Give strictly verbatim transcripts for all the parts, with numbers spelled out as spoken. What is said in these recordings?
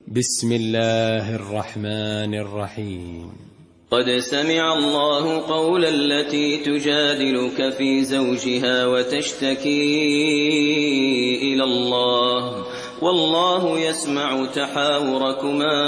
بسم الله الرحمن الرحيم. قد سمع الله قول التي تجادلك في زوجها وتشتكي إلى الله والله يسمع تحاوركما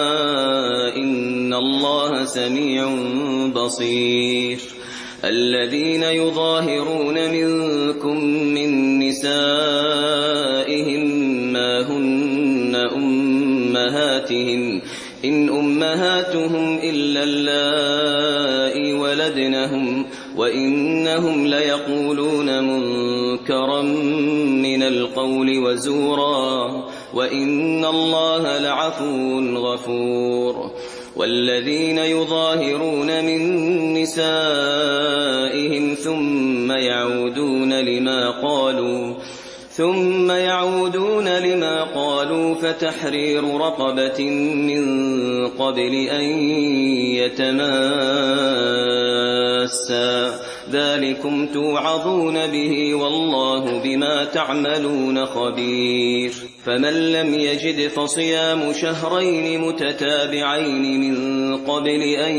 إن الله سميع بصير. الذين يظاهرون منكم من نسائهم ما هن أمهاتهم إن أمهاتهم إلا اللائي ولدنهم وإنهم ليقولون منكرا من القول وزورا وإن الله لعفو غفور. والذين يظاهرون من نسائهم ثم يعودون لما قالوا ثم يعودون لما قالوا فتحرير رقبة من قبل أن يتماسا ذلكم توعظون به والله بما تعملون خبير. فمن لم يجد فصيام شهرين متتابعين من قبل أن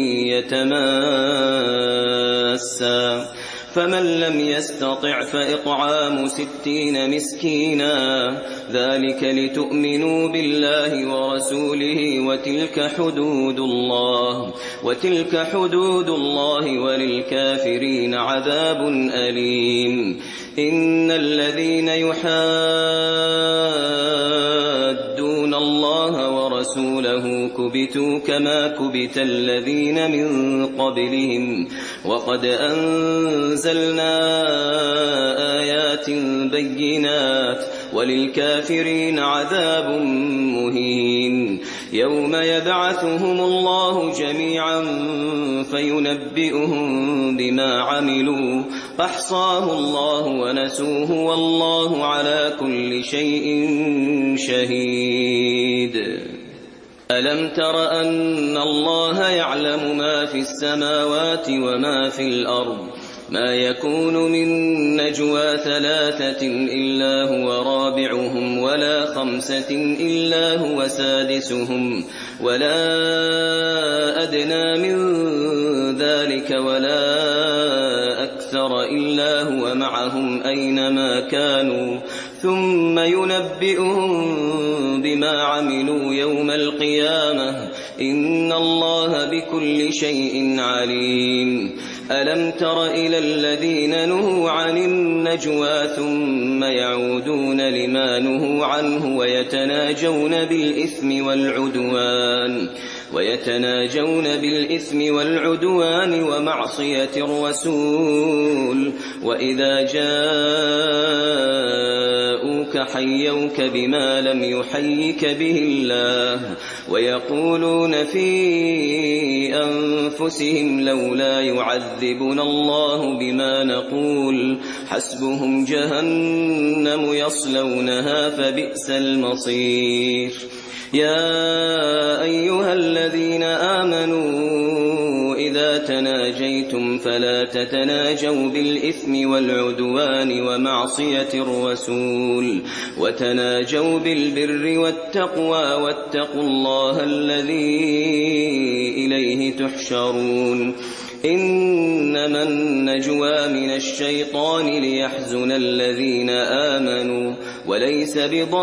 يتماسا فمن لم يستطع فإطعام ستين مسكينا ذلك لتؤمنوا بالله ورسوله وتلك حدود الله وتلك حدود الله وللكافرين عذاب أليم. إن الذين يحادون الله ورسوله كبتوا كما كبت الذين من قبلهم وقد أنزلنا آيات بينات وللكافرين عذاب مهين. يوم يبعثهم الله جميعا فينبئهم بما عملوا أحصاه الله ونسوه والله على كل شيء شهيد. ألم تر أن الله يعلم ما في السماوات وما في الأرض ما يكون من نجوى ثلاثة إلا هو رابعهم ولا خمسة إلا هو سادسهم ولا أدنى من ذلك ولا أكثر إلا هو معهم أينما كانوا ثم ينبئهم بما عملوا يوم القيامة إن الله بكل شيء عليم. ألم تر إلى الذين نهوا عن النجوى ثم يعودون لما نهوا عنه ويتناجون بالإثم والعدوان ويتناجون بالإثم والعدوان ومعصية الرسول وإذا جاءوك حيوك بما لم يحيك به الله ويقولون في أنفسهم لولا يعذبنا الله بما نقول حسبهم جهنم يصلونها فبئس المصير. يا أيها الذين آمنوا إذا تناجيتم فلا تتناجوا بالإثم والعدوان ومعصية الرسول وتناجوا بالبر والتقوى واتقوا الله الذي إليه تحشرون. إنما النجوى من الشيطان ليحزن الذين آمنوا وليس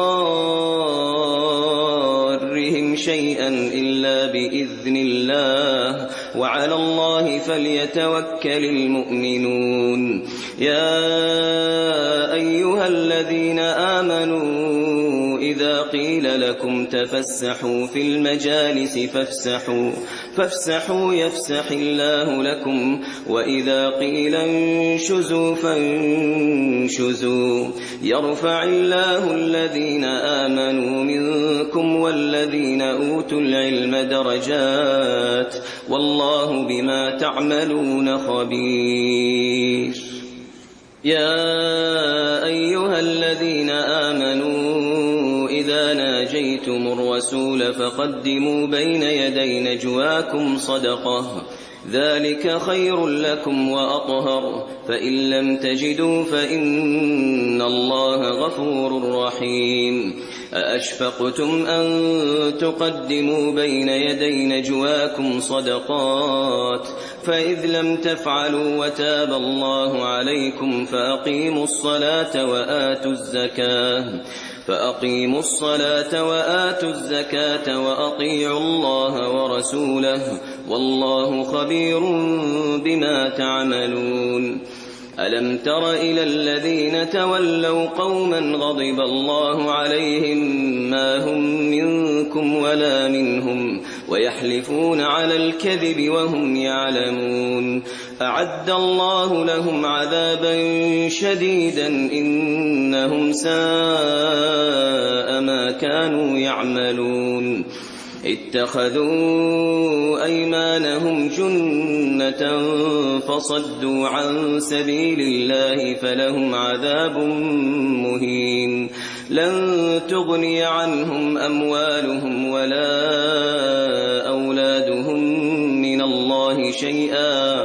بضارهم شيئا إلا بإذن الله وعلى الله فليتوكل المؤمنون. يا أيها الذين آمنوا إذا قيل لكم تفسحوا في المجالس فافسحوا فافسحوا يفسح الله لكم وإذا قيل انشزوا فانشزوا يرفع الله الذين آمنوا منكم والذين أوتوا العلم درجات والله بما تعملون خبير. يا أيها الذين آمنوا إذا ناجيتم الرسول فقدموا بين يدي نجواكم صدقة ذلك خير لكم وأطهر فإن لم تجدوا فإن الله غفور رحيم أأشفقتم أن تقدموا بين يدي نجواكم صدقات فإذ لم تفعلوا وتاب الله عليكم فأقيموا الصلاة وآتوا الزكاة فأقيموا الصلاة وآتوا الزكاة وأطيعوا الله ورسوله والله خبير بما تعملون ألم تر إلى الذين تولوا قوما غضب الله عليهم ما هم منكم ولا منهم ويحلفون على الكذب وهم يعلمون أعد الله لهم عذابا شديدا إنهم ساء ما كانوا يعملون اتخذوا أيمانهم جنة فصدوا عن سبيل الله فلهم عذاب مهين لن تغني عنهم أموالهم ولا أولادهم من الله شيئا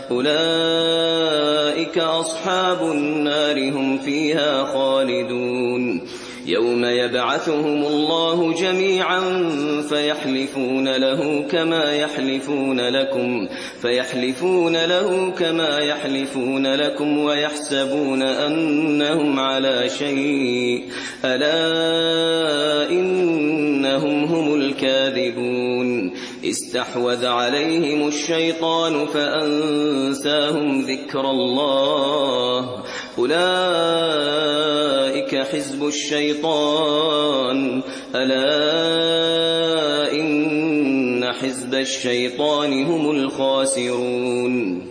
أولئك أصحاب النار هم فيها خالدون يوم يبعثهم الله جميعا فيحلفون له كما يحلفون لكم فيحلفون له كما يحلفون لكم ويحسبون أنهم على شيء ألا إنهم هم الكاذبون استحوذ عليهم الشيطان فأنساهم ذكر الله أولئك حزب الشيطان ألا إن حزب الشيطان هم الخاسرون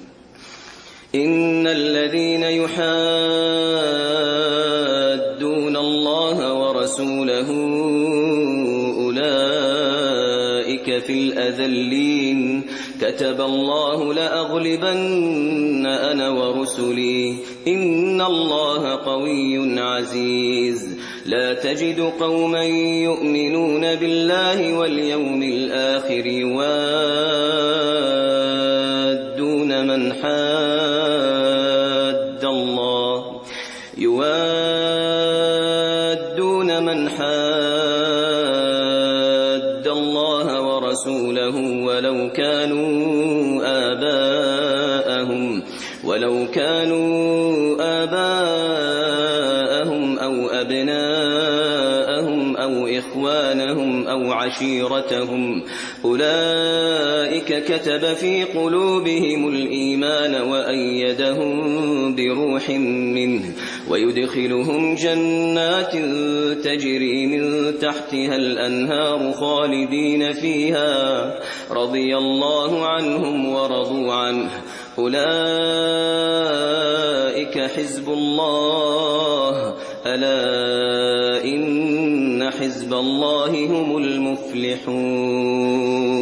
إن الذين يحادون الله ورسوله أولئك في الأذلين كتب الله لأغلبن أنا ورسلي إن الله قوي عزيز لا تجد قوما يؤمنون بالله واليوم الآخر يوادون من حاد الله يوادون من حاد الله ورسوله ولو كانوا آباءهم ولو كانوا آباءهم أو أبناءهم أو إخوانهم أو عشيرتهم أولئك كتب في قلوبهم الإيمان وأيدهم بروح منه ويدخلهم جنات تجري من تحتها الأنهار خالدين فيها رضي الله عنهم ورضوا عنه أولئك حزب الله ألا إن حزب الله هم المفلحون